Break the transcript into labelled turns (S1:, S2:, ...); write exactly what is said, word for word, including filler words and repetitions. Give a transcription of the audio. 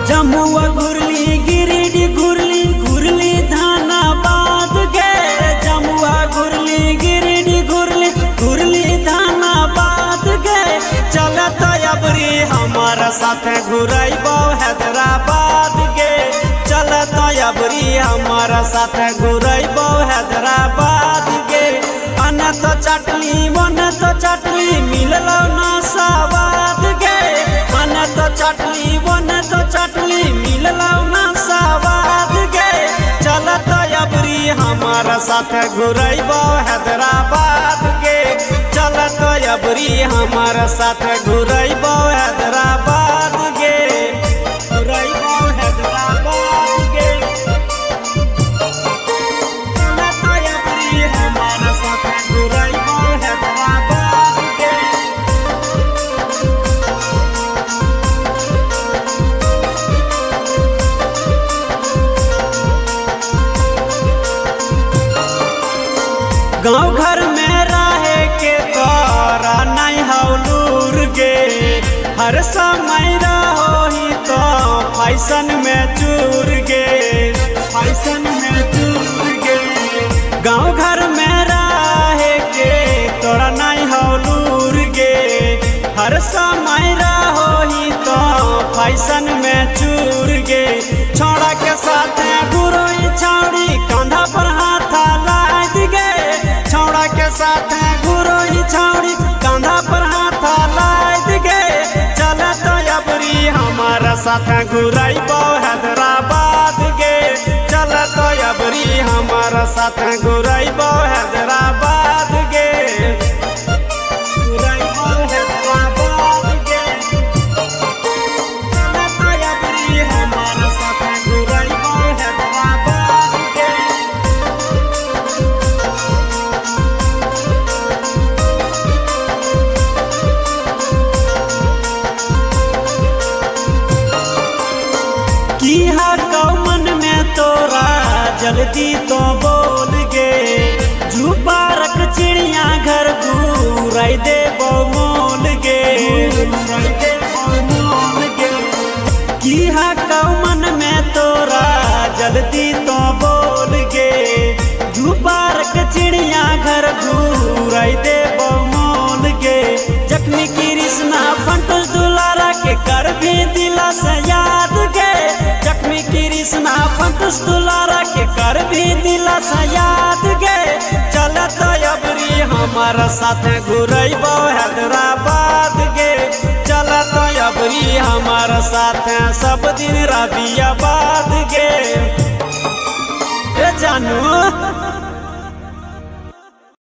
S1: जमुआ घुरली गिरिडीह घुरली घुरली धनबाद गे। जमुआ घुरली गिरिडीह घुरली घुरली धनबाद गे। चलत अबरी हमारा साथ घुरैबो हैदराबाद गे। चलत अबरी हमारा साथ घुरैबो हैदराबाद गे। अन तो चटली मन तो चटली मिललो ना सवाद गे। अन तो चटली वन तो चटली मिललो ना सवाद गे। चलत अबरी हमारा साथ घुरैबो हैदराबाद गे। चलत अबरी हमारा साथ घुरैबो हैदराबाद गे। घुरैबो हैदराबाद गे। चलत अबरी हमारा साथ घुरैबो हैदराबाद गे। गाँव घर में रहे के तोरा नहीं हौलूर गे। हर समय रहो ही तो फैशन में चूर गे। फैशन में चूर गे। गाँव घर में रहे के तोरा नहीं हौलूर गे। हर समय रहो ही तो फैशन में चूर गे। छोड़ा के साथ गुरोई छौड़ी कंधा पर हाथ लाद गे। छौड़ा के साथ गुरोई छौड़ी कंधा पर हाथ लाद गे। चलत अबरी हमारा साथ घुरैबो हैदराबाद गे। चलत अबरी हमारा साथ घुरैबो हैदराबाद गे। घुरैबो हैदराबाद गे। चलत अबरी हमारा साथ घुरैबो हैदराबाद गे। की हा मन में तोरा जल्दी तो बोल गे। झुपारक चिड़िया घर घूराई दे मोल गे। की हा मन में तोरा जल्दी तो बोल गे। झुपारक चिड़िया घर घूराई दे मोल गे। जख्मी कृष्णा फंटूस दुलारा के कर भी दिला से याद गे। जख्मी कृष्णा फंटूस दुलारा के कर भी दिला से याद गे। चलत अबरी हमारा साथ घुरैबो हैदराबाद गे। चलत अबरी हमारा साथ सब दिन रबियाबाद गे। जानू।